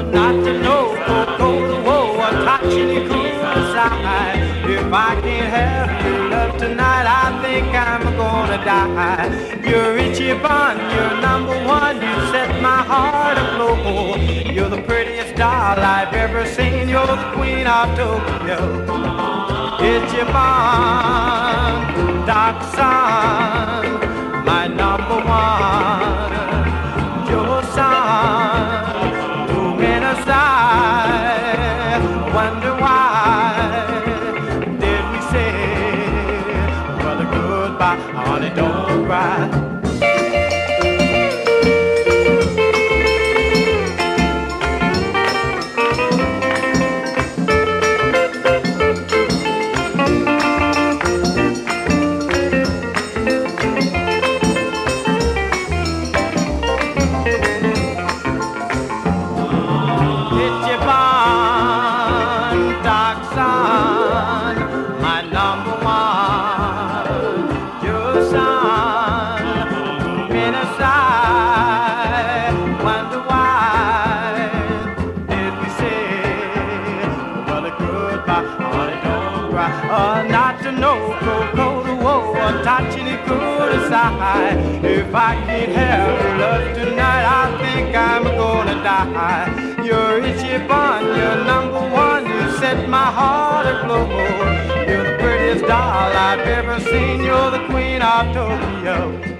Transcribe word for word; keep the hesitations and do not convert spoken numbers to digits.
not to know, go, go to war, or touching you cool side. If I can't have your love tonight, I think I'm gonna die. You're Richie Bun, you're number one, you set my heart aglow. You're the prettiest doll I've ever seen, you're the queen of Tokyo. Richie Bun, Doc Son, my number one. Your son, moving aside, wonder why did we say, well, goodbye, honey, don't cry. Uh, not to know, go, go to war, touching it good aside. If I can't have your love tonight, I think I'm gonna die. You're Richie Bun, you're number one, you set my heart aglow. You're the prettiest doll I've ever seen, you're the queen of Tokyo.